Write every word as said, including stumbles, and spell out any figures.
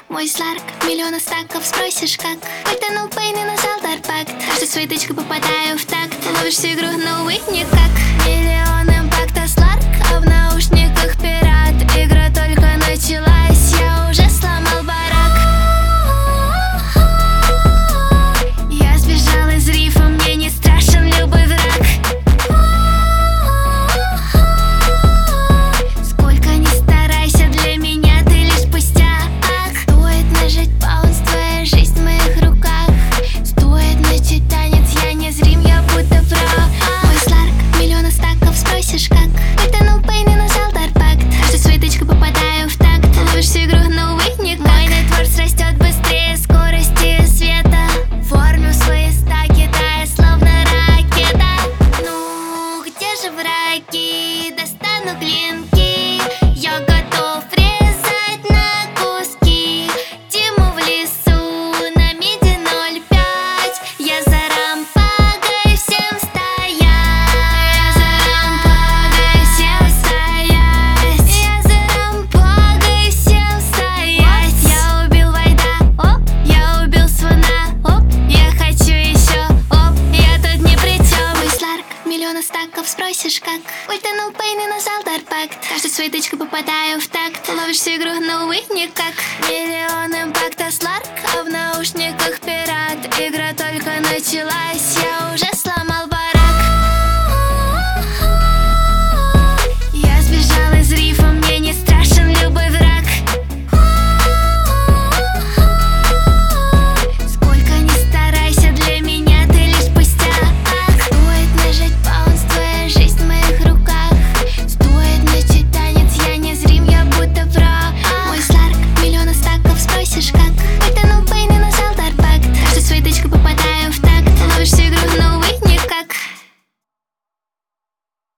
Мой сларк, миллиона стаков, спросишь как. Ультанул пейн и нажал дарпакт. Каждой своей тычкой попадаю в такт. Ловишь всю игру, но увы, никак. Миллион импакта сларк, а в наушниках пират. Игра только началась, я уже сломал барак. Я сбежал из рифа, мне не страшен любой враг. Сколько ни старайся, для меня ты лишь пустяк. Стоит нажать паунс, твоя жизнь в моих руках. Стоит начать танец, я не зрим, я будто прав. Мой сларк, миллиона стаков, спросишь как. Ультанул пейн и нажал дарпакт. Каждой своей тычкой попадаю в такт. Ловишь всю игру, но увы, никак. Мой нетворс растет быстрее скорости света. Формю свои стаки, тая словно ракета. Ну, где же враги? Достану клинки. Я готов резать на куски. Тиму в лесу на миди ноль пять. Я за рампагой, всем стоять. Я за рампагой, всем стоять. Я за рампагой, всем стоять. Я убил Вайда, оп, я убил слона, оп. Я хочу еще, оп, я тут ни при чем. Мой сларк, миллиона стаков, спросишь как. Ультанул пейн и нажал дарпакт. Каждой своей тычкой попадаю в такт. Ловишь всю игру, но увы, никак. Миллион импакта сларк, а в наушниках пират. Игра только началась.